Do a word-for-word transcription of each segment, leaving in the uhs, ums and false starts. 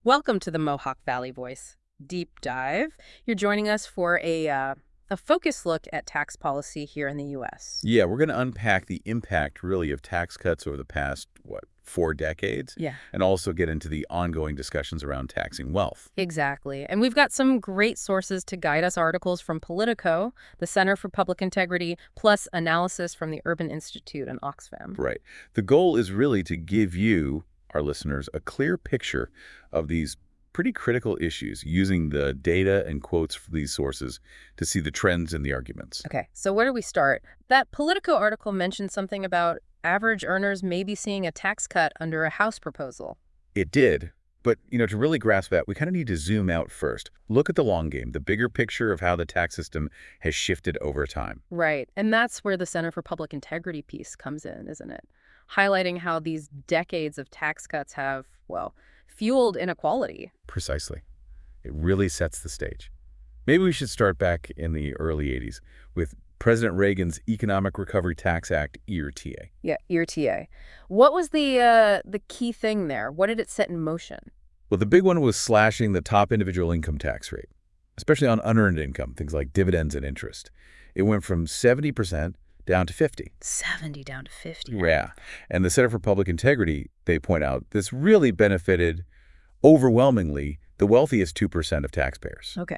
Welcome to the Mohawk Valley Voice Deep Dive. You're joining us for a uh, a focused look at tax policy here in the U S. Yeah, we're going to unpack the impact, really, of tax cuts over the past, what, four decades? Yeah, And also get into the ongoing discussions around taxing wealth. exactly. And we've got some great sources to guide us, articles from Politico, the Center for Public Integrity, plus analysis from the Urban Institute and Oxfam. Right. The goal is really to give you, our listeners, a clear picture of these pretty critical issues using the data and quotes from these sources to see the trends in the arguments. Okay, so where do we start? That Politico article mentioned something about average earners maybe seeing a tax cut under a House proposal. It did. But, you know, to really grasp that, we kind of need to zoom out first. Look at the long game, the bigger picture of how the tax system has shifted over time. Right. And that's where the Center for Public Integrity piece comes in, isn't it? Highlighting how these decades of tax cuts have, well, fueled inequality. Precisely. It really sets the stage. Maybe we should start back in the early eighties with President Reagan's Economic Recovery Tax Act, E R T A. Yeah, E R T A. What was the uh, the key thing there? What did it set in motion? Well, the big one was slashing the top individual income tax rate, especially on unearned income, things like dividends and interest. It went from seventy percent down to fifty. seventy down to fifty. Yeah. And the Center for Public Integrity, they point out, this really benefited overwhelmingly the wealthiest two percent of taxpayers. Okay.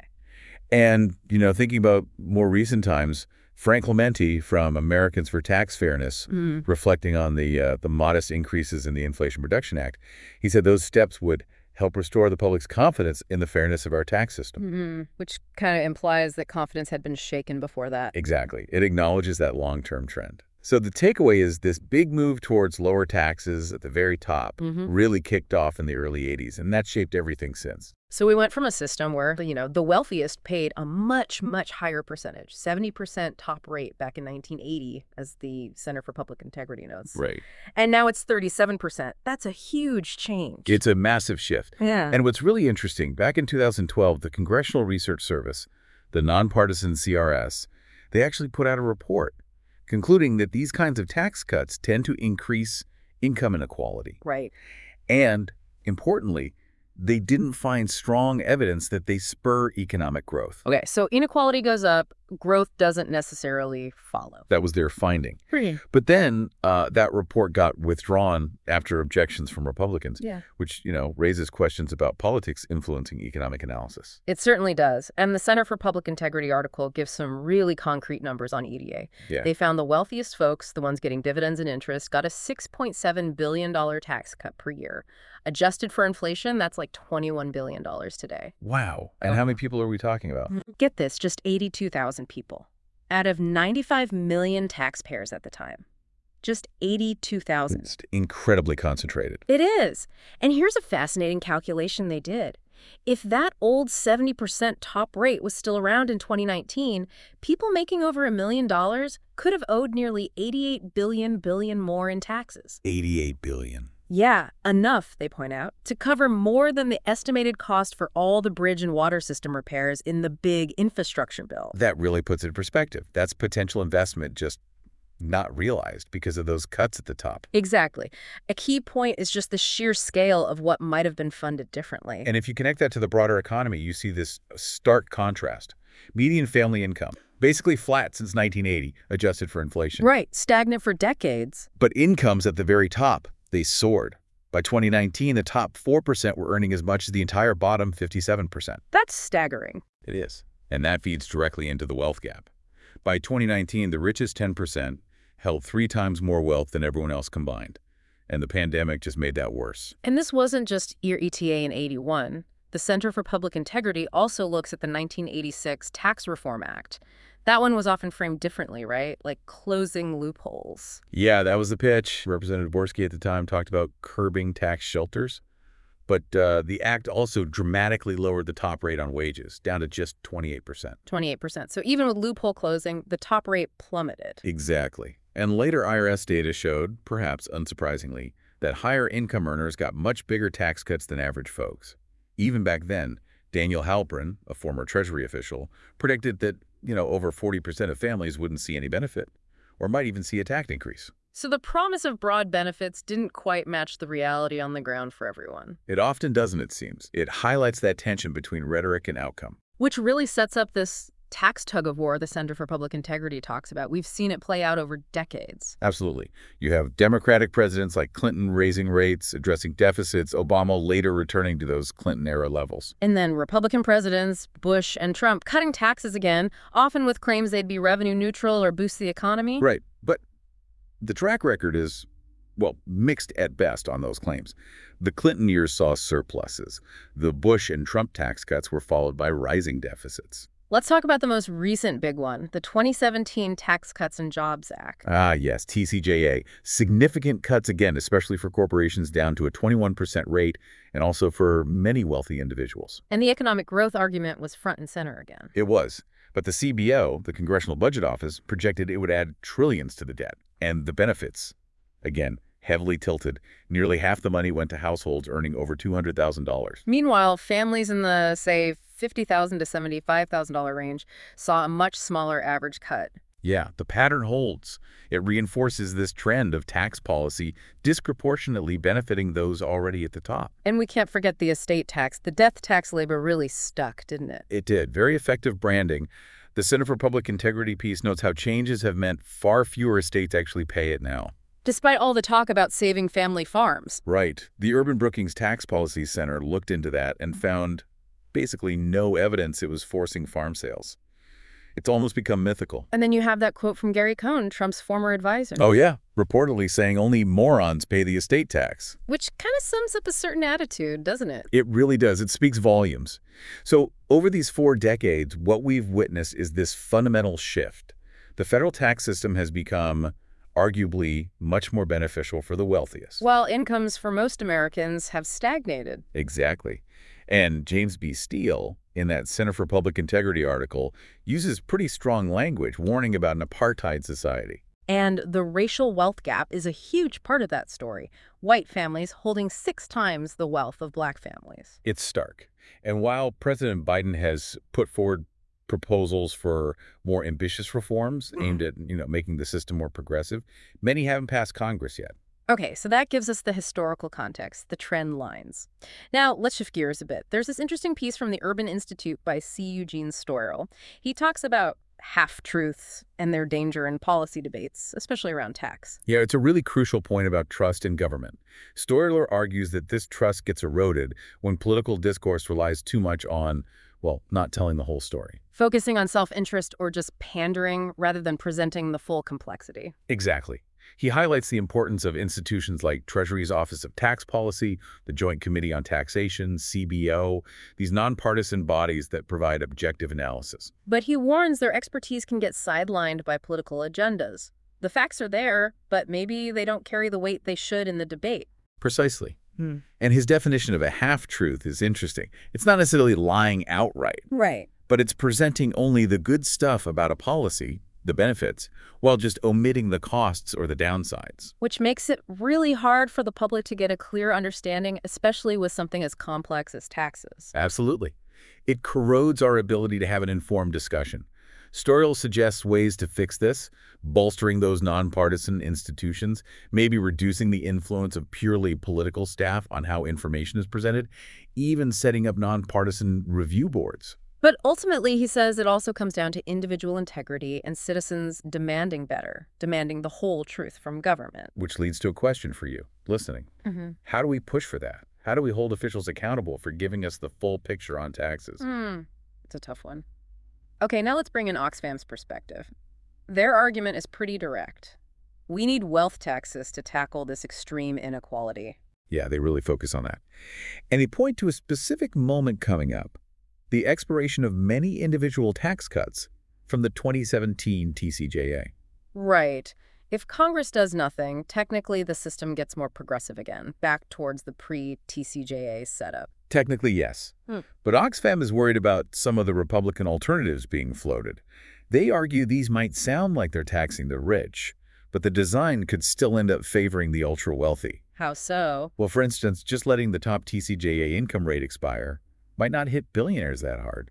And, you know, thinking about more recent times, Frank Clementi from Americans for Tax Fairness, Mm. reflecting on the uh, the modest increases in the Inflation Reduction Act, he said those steps would help restore the public's confidence in the fairness of our tax system. hmm Which kind of implies that confidence had been shaken before that. Exactly. It acknowledges that long-term trend. So the takeaway is this big move towards lower taxes at the very top hmm really kicked off in the early eighties, and that shaped everything since. So we went from a system where, you know, the wealthiest paid a much, much higher percentage, seventy percent top rate back in nineteen eighty, as the Center for Public Integrity notes. Right. And now it's thirty-seven percent. That's a huge change. It's a massive shift. yeah. And what's really interesting, back in two thousand twelve, the Congressional Research Service, the nonpartisan C R S, they actually put out a report concluding that these kinds of tax cuts tend to increase income inequality. right. And, importantly, they didn't find strong evidence that they spur economic growth. Okay, so inequality goes up, growth doesn't necessarily follow. That was their finding. Pretty. But then uh, that report got withdrawn after objections from Republicans, Yeah. which, you know, raises questions about politics influencing economic analysis. It certainly does. And the Center for Public Integrity article gives some really concrete numbers on E D A. Yeah. They found the wealthiest folks, the ones getting dividends and interest, got a six point seven billion dollars tax cut per year. Adjusted for inflation, that's like twenty-one billion dollars today. Wow. And how many people are we talking about? Get this, just eighty-two thousand people out of ninety-five million taxpayers at the time. Just eighty-two thousand. It's incredibly concentrated. It is. And here's a fascinating calculation they did. If that old seventy percent top rate was still around in twenty nineteen, people making over a million dollars could have owed nearly eighty-eight billion billion more in taxes. eighty-eight billion. Yeah, enough, they point out, to cover more than the estimated cost for all the bridge and water system repairs in the big infrastructure bill. That really puts it in perspective. That's potential investment just not realized because of those cuts at the top. Exactly. A key point is just the sheer scale of what might have been funded differently. And if you connect that to the broader economy, you see this stark contrast. Median family income, basically flat since nineteen eighty, adjusted for inflation. Right, stagnant for decades. But incomes at the very top, they soared. By twenty nineteen, the top four percent were earning as much as the entire bottom fifty-seven percent. That's staggering. It is. And that feeds directly into the wealth gap. By twenty nineteen, the richest ten percent held three times more wealth than everyone else combined. And the pandemic just made that worse. And this wasn't just E R T A in eighty-one. The Center for Public Integrity also looks at the nineteen eighty-six Tax Reform Act. That one was often framed differently, right? Like closing loopholes. Yeah, that was the pitch. Representative Borski at the time talked about curbing tax shelters. But uh, the act also dramatically lowered the top rate on wages, down to just twenty-eight percent. twenty-eight percent. So even with loophole closing, the top rate plummeted. Exactly. And later I R S data showed, perhaps unsurprisingly, that higher income earners got much bigger tax cuts than average folks. Even back then, Daniel Halpern, a former Treasury official, predicted that, you know, over forty percent of families wouldn't see any benefit, or might even see a tax increase. So the promise of broad benefits didn't quite match the reality on the ground for everyone. It often doesn't, it seems. It highlights that tension between rhetoric and outcome. Which really sets up this tax tug-of-war the Center for Public Integrity talks about. We've seen it play out over decades. Absolutely. You have Democratic presidents like Clinton raising rates, addressing deficits, Obama later returning to those Clinton-era levels. And then Republican presidents, Bush and Trump, cutting taxes again, often with claims they'd be revenue neutral or boost the economy. Right. But the track record is, well, mixed at best on those claims. The Clinton years saw surpluses. The Bush and Trump tax cuts were followed by rising deficits. Let's talk about the most recent big one, the twenty seventeen Tax Cuts and Jobs Act. Ah, yes, T C J A. Significant cuts again, especially for corporations down to a twenty-one percent rate, and also for many wealthy individuals. And the economic growth argument was front and center again. It was. But the C B O, the Congressional Budget Office, projected it would add trillions to the debt. And the benefits, again, heavily tilted. Nearly half the money went to households earning over two hundred thousand dollars. Meanwhile, families in the, say, fifty thousand dollars to seventy-five thousand dollars range saw a much smaller average cut. Yeah, the pattern holds. It reinforces this trend of tax policy disproportionately benefiting those already at the top. And we can't forget the estate tax. The death tax labor really stuck, didn't it? It did. Very effective branding. The Center for Public Integrity piece notes how changes have meant far fewer estates actually pay it now. Despite all the talk about saving family farms. Right. The Urban Brookings Tax Policy Center looked into that and found basically no evidence it was forcing farm sales. It's almost become mythical. And then you have that quote from Gary Cohn, Trump's former advisor. Oh, yeah. Reportedly saying only morons pay the estate tax. Which kind of sums up a certain attitude, doesn't it? It really does. It speaks volumes. So over these four decades, what we've witnessed is this fundamental shift. The federal tax system has become arguably much more beneficial for the wealthiest. While incomes for most Americans have stagnated. Exactly. And James B. Steele, in that Center for Public Integrity article, uses pretty strong language warning about an apartheid society. And the racial wealth gap is a huge part of that story. White families holding six times the wealth of black families. It's stark. And while President Biden has put forward proposals for more ambitious reforms aimed at, you know, making the system more progressive, many haven't passed Congress yet. Okay, so that gives us the historical context, the trend lines. Now, let's shift gears a bit. There's this interesting piece from the Urban Institute by C. Eugene Stoyerl. He talks about half-truths and their danger in policy debates, especially around tax. Yeah, it's a really crucial point about trust in government. Stoyerl argues that this trust gets eroded when political discourse relies too much on, well, not telling the whole story. Focusing on self-interest or just pandering rather than presenting the full complexity. Exactly. He highlights the importance of institutions like Treasury's Office of Tax Policy, the Joint Committee on Taxation, C B O, these nonpartisan bodies that provide objective analysis. But he warns their expertise can get sidelined by political agendas. The facts are there, but maybe they don't carry the weight they should in the debate. Precisely. Hmm. And his definition of a half-truth is interesting. It's not necessarily lying outright. Right. But it's presenting only the good stuff about a policy, the benefits, while just omitting the costs or the downsides. Which makes it really hard for the public to get a clear understanding, especially with something as complex as taxes. Absolutely. It corrodes our ability to have an informed discussion. Stoyerl suggests ways to fix this, bolstering those nonpartisan institutions, maybe reducing the influence of purely political staff on how information is presented, even setting up nonpartisan review boards. But ultimately, he says it also comes down to individual integrity and citizens demanding better, demanding the whole truth from government. Which leads to a question for you, listening. Mm-hmm. How do we push for that? How do we hold officials accountable for giving us the full picture on taxes? Mm, it's a tough one. Okay, now let's bring in Oxfam's perspective. Their argument is pretty direct. We need wealth taxes to tackle this extreme inequality. Yeah, they really focus on that. And they point to a specific moment coming up. The expiration of many individual tax cuts from the twenty seventeen T C J A. Right. If Congress does nothing, technically the system gets more progressive again, back towards the pre-T C J A setup. Technically, yes. Hmm. But Oxfam is worried about some of the Republican alternatives being floated. They argue these might sound like they're taxing the rich, but the design could still end up favoring the ultra-wealthy. How so? Well, for instance, just letting the top T C J A income rate expire might not hit billionaires that hard,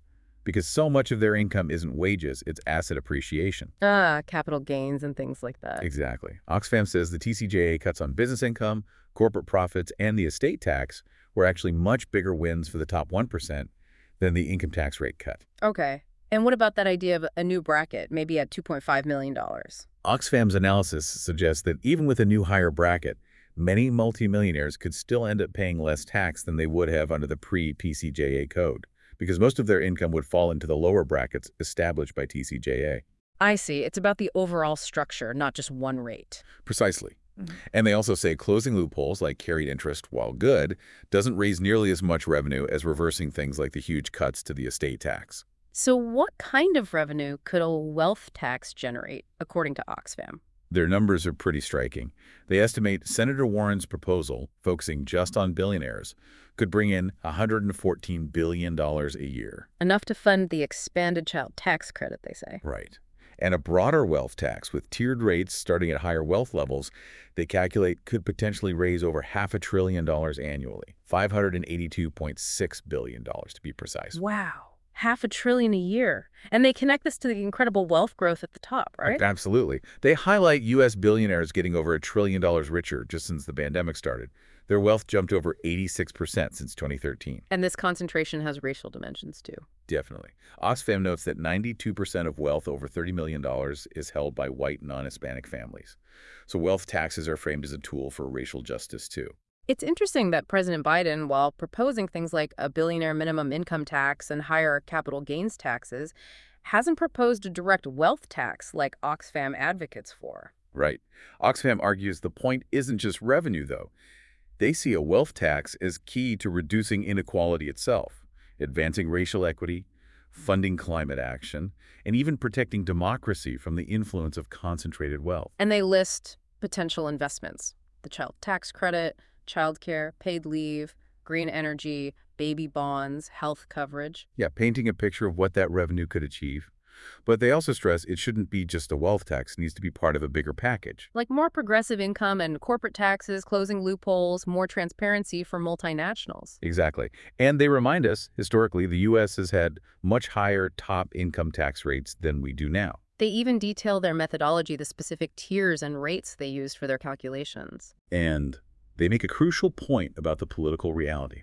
because so much of their income isn't wages, it's asset appreciation. Ah, capital gains and things like that. Exactly. Oxfam says the T C J A cuts on business income, corporate profits, and the estate tax were actually much bigger wins for the top one percent than the income tax rate cut. Okay. And what about that idea of a new bracket, maybe at two point five million dollars? Oxfam's analysis suggests that even with a new higher bracket, many multimillionaires could still end up paying less tax than they would have under the pre-T C J A code, because most of their income would fall into the lower brackets established by T C J A. I see. It's about the overall structure, not just one rate. Precisely. Mhm. And they also say closing loopholes like carried interest, while good, doesn't raise nearly as much revenue as reversing things like the huge cuts to the estate tax. So what kind of revenue could a wealth tax generate, according to Oxfam? Their numbers are pretty striking. They estimate Senator Warren's proposal, focusing just on billionaires, could bring in one hundred fourteen billion dollars a year. Enough to fund the expanded child tax credit, they say. Right. And a broader wealth tax with tiered rates starting at higher wealth levels, they calculate could potentially raise over half a trillion dollars annually, five hundred eighty-two point six billion dollars to be precise. Wow. Half a trillion a year. And they connect this to the incredible wealth growth at the top, right? Absolutely. They highlight U S billionaires getting over a trillion dollars richer just since the pandemic started. Their wealth jumped over eighty-six percent since twenty thirteen. And this concentration has racial dimensions, too. Definitely. Oxfam notes that ninety-two percent of wealth over thirty million dollars is held by white non-Hispanic families. So wealth taxes are framed as a tool for racial justice, too. It's interesting that President Biden, while proposing things like a billionaire minimum income tax and higher capital gains taxes, hasn't proposed a direct wealth tax like Oxfam advocates for. Right. Oxfam argues the point isn't just revenue, though. They see a wealth tax as key to reducing inequality itself, advancing racial equity, funding climate action, and even protecting democracy from the influence of concentrated wealth. And they list potential investments: the child tax credit, childcare, paid leave, green energy, baby bonds, health coverage. Yeah, painting a picture of what that revenue could achieve. But they also stress it shouldn't be just a wealth tax. It needs to be part of a bigger package. Like more progressive income and corporate taxes, closing loopholes, more transparency for multinationals. Exactly. And they remind us, historically, the U S has had much higher top income tax rates than we do now. They even detail their methodology, the specific tiers and rates they used for their calculations. And they make a crucial point about the political reality.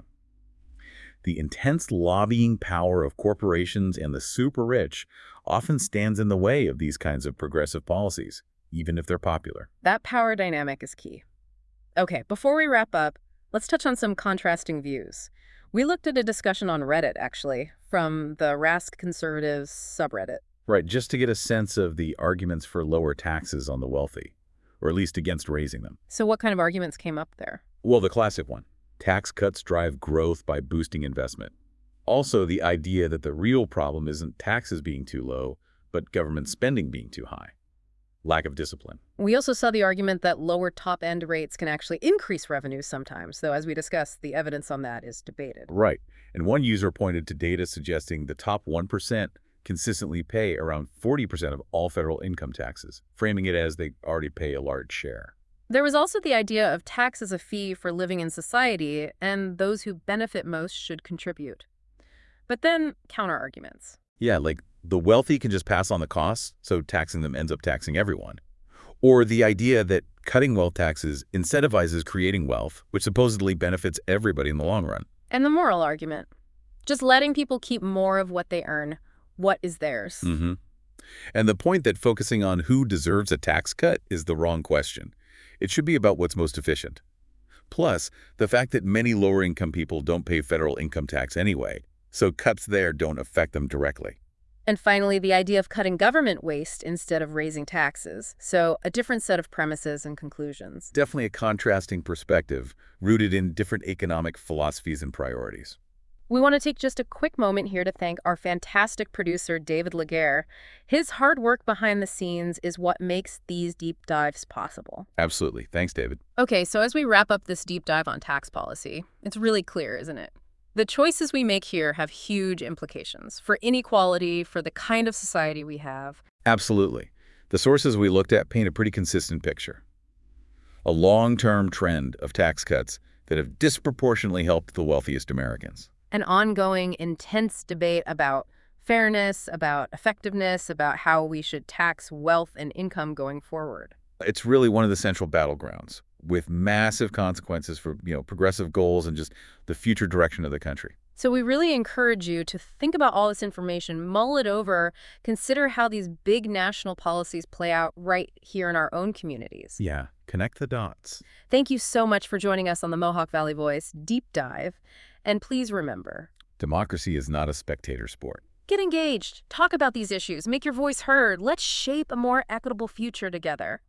The intense lobbying power of corporations and the super rich often stands in the way of these kinds of progressive policies, even if they're popular. That power dynamic is key. Okay, before we wrap up, let's touch on some contrasting views. We looked at a discussion on Reddit, actually, from the Rask Conservatives subreddit. Right, just to get a sense of the arguments for lower taxes on the wealthy, or at least against raising them. So what kind of arguments came up there? Well, the classic one. Tax cuts drive growth by boosting investment. Also, the idea that the real problem isn't taxes being too low, but government spending being too high. Lack of discipline. We also saw the argument that lower top-end rates can actually increase revenue sometimes, though as we discussed, the evidence on that is debated. Right. And one user pointed to data suggesting the top one percent consistently pay around forty percent of all federal income taxes, framing it as they already pay a large share. There was also the idea of tax as a fee for living in society, and those who benefit most should contribute. But then, counter-arguments. Yeah, like the wealthy can just pass on the costs, so taxing them ends up taxing everyone. Or the idea that cutting wealth taxes incentivizes creating wealth, which supposedly benefits everybody in the long run. And the moral argument. Just letting people keep more of what they earn, what is theirs. Mm-hmm. And the point that focusing on who deserves a tax cut is the wrong question. It should be about what's most efficient. Plus, the fact that many lower-income people don't pay federal income tax anyway, so cuts there don't affect them directly. And finally, the idea of cutting government waste instead of raising taxes. So a different set of premises and conclusions. Definitely a contrasting perspective, rooted in different economic philosophies and priorities. We want to take just a quick moment here to thank our fantastic producer, David Laguerre. His hard work behind the scenes is what makes these deep dives possible. Absolutely. Thanks, David. Okay, so as we wrap up this deep dive on tax policy, it's really clear, isn't it? The choices we make here have huge implications for inequality, for the kind of society we have. Absolutely. The sources we looked at paint a pretty consistent picture. A long-term trend of tax cuts that have disproportionately helped the wealthiest Americans. An ongoing, intense debate about fairness, about effectiveness, about how we should tax wealth and income going forward. It's really one of the central battlegrounds with massive consequences for, you know, progressive goals and just the future direction of the country. So we really encourage you to think about all this information, mull it over, consider how these big national policies play out right here in our own communities. Yeah, connect the dots. Thank you so much for joining us on the Mohawk Valley Voice Deep Dive. And please remember, Democracy is not a spectator sport. get engaged, talk about these issues, make your voice heard. Let's shape a more equitable future together.